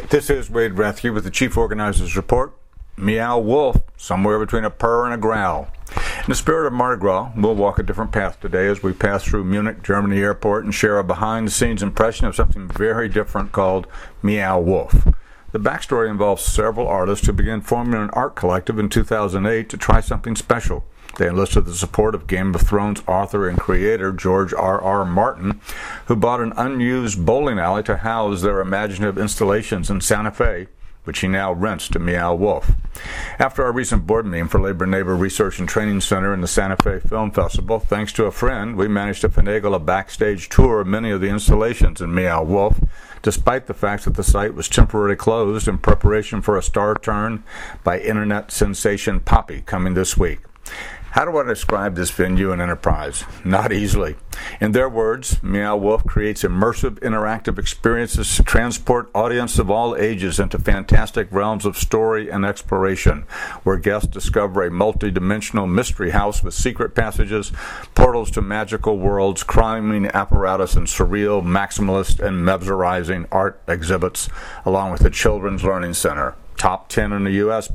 This is Wade Rathke with the Chief Organizer's Report. Meow Wolf, somewhere between a purr and a growl. In the spirit of Mardi Gras, we'll walk a different path today as we pass through Munich, Germany airport and share a behind-the-scenes impression of something very different called Meow Wolf. The backstory involves several artists who began forming an art collective in 2008 to try something special. They enlisted the support of Game of Thrones author and creator George R.R. Martin, who bought an unused bowling alley to house their imaginative installations in Santa Fe, which he now rents to Meow Wolf. After our recent board meeting for Labor and Neighbor Research and Training Center in the Santa Fe Film Festival, thanks to a friend, we managed to finagle a backstage tour of many of the installations in Meow Wolf, despite the fact that the site was temporarily closed in preparation for a star turn by internet sensation Poppy coming this week. How do I describe this venue and enterprise? Not easily. In their words, Meow Wolf creates immersive, interactive experiences to transport audiences of all ages into fantastic realms of story and exploration, where guests discover a multi-dimensional mystery house with secret passages, portals to magical worlds, criming apparatus, and surreal, maximalist, and mesmerizing art exhibits, along with the Children's Learning Center. Top 10 in the U.S.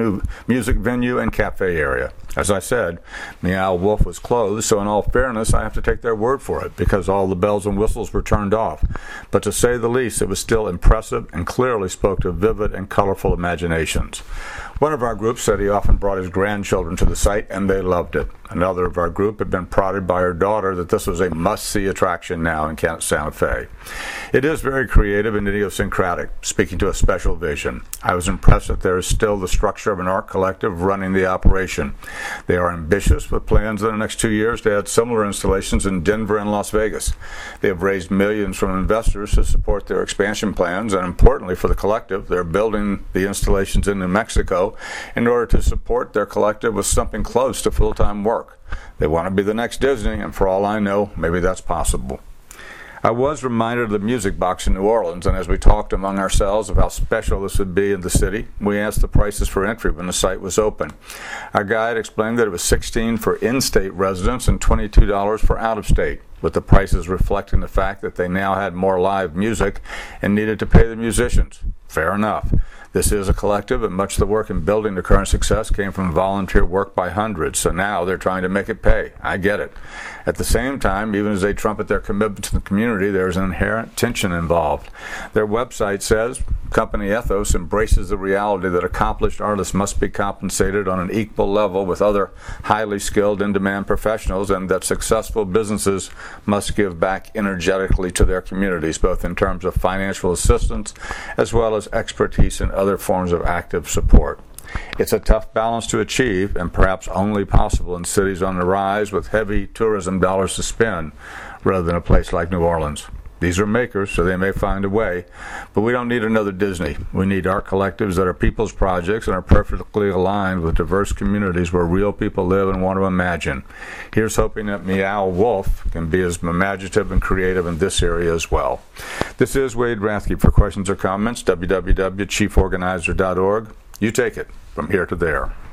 music venue and cafe area. As I said, Meow Wolf was closed, so in all fairness, I have to take their word for it because all the bells and whistles were turned off. But to say the least, it was still impressive and clearly spoke to vivid and colorful imaginations. One of our group said he often brought his grandchildren to the site, and they loved it. Another of our group had been prodded by her daughter that this was a must-see attraction now in Santa Fe. It is very creative and idiosyncratic, speaking to a special vision. I was impressed that there is still the structure of an art collective running the operation. They are ambitious with plans in the next 2 years to add similar installations in Denver and Las Vegas. They have raised millions from investors to support their expansion plans, and importantly for the collective, they're building the installations in New Mexico in order to support their collective with something close to full-time work. They want to be the next Disney, and for all I know, maybe that's possible. I was reminded of the Music Box in New Orleans, and as we talked among ourselves of how special this would be in the city, we asked the prices for entry when the site was open. Our guide explained that it was $16 for in-state residents and $22 for out-of-state, with the prices reflecting the fact that they now had more live music and needed to pay the musicians. Fair enough. This is a collective, and much of the work in building the current success came from volunteer work by hundreds, so now they're trying to make it pay. I get it. At the same time, even as they trumpet their commitment to the community, there's an inherent tension involved. Their website says, company ethos embraces the reality that accomplished artists must be compensated on an equal level with other highly skilled, in-demand professionals, and that successful businesses must give back energetically to their communities, both in terms of financial assistance as well as expertise in other forms of active support. It's a tough balance to achieve, and perhaps only possible in cities on the rise with heavy tourism dollars to spend, rather than a place like New Orleans. These are makers, so they may find a way, but we don't need another Disney. We need art collectives that are people's projects and are perfectly aligned with diverse communities where real people live and want to imagine. Here's hoping that Meow Wolf can be as imaginative and creative in this area as well. This is Wade Rathke. For questions or comments, www.chieforganizer.org. You take it from here to there.